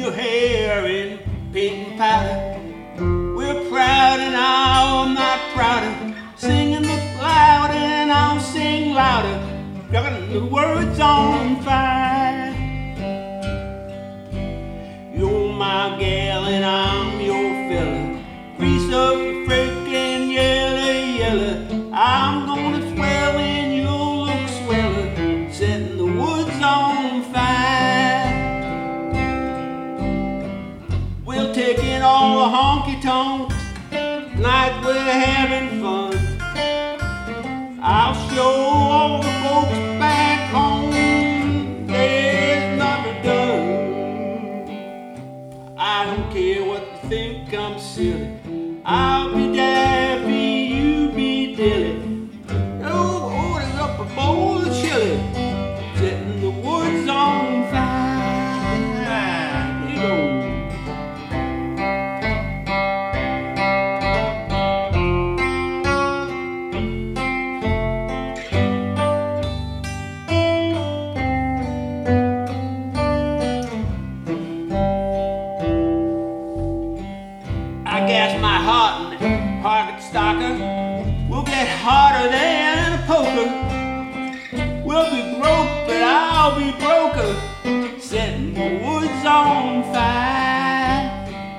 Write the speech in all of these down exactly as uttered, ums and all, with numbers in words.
your hair in paint and powder. We're proud and I'm not prouder. Singing look loud and I'll sing louder. Got the words on fire. You're my gal and I'm your fella. Grease up your freaking yellow, yellow. I'm gonna swell and you'll look sweller. Setting the woods on fire. We'll take in all the honky-tonks. Tonight we're having fun. I'll show all the folks back home there's nothing done. I don't care what you think, I'm silly. I'll be daffy, you be dilly. Oh, order up a bowl of chili. Setting the woods on fire. Here you go. I gas my heart in the pocket stocker. We'll get harder than a poker. We'll be broke, but I'll be broker. Setting the woods on fire.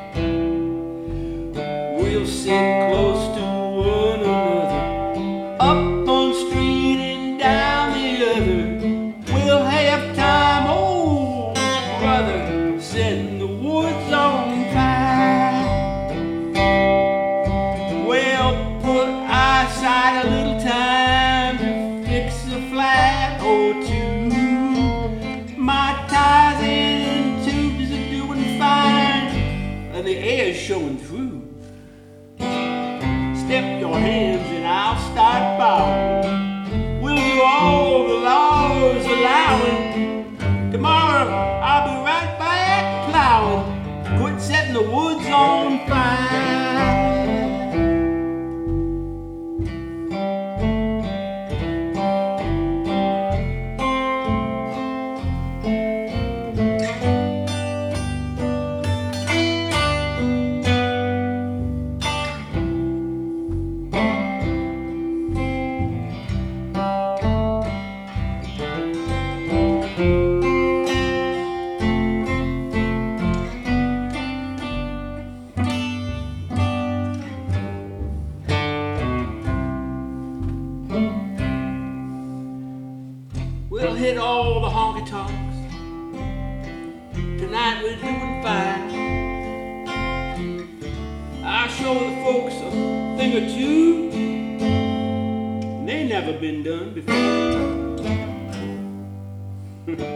We'll sit close to one another, up on street and down the other. We'll have time, old brother. Setting the woods on fire. Aside a little time to fix a flat or two. My ties and tubes are doing fine, and the air's showing through. Step your hands and I'll start bowing. We'll do all the laws allowing. Tomorrow I'll be right back plowing. Quit setting the woods on fire. We'll hit all the honky-tonks. Tonight we're doing fine. I'll show the folks a thing or two. They never been done before.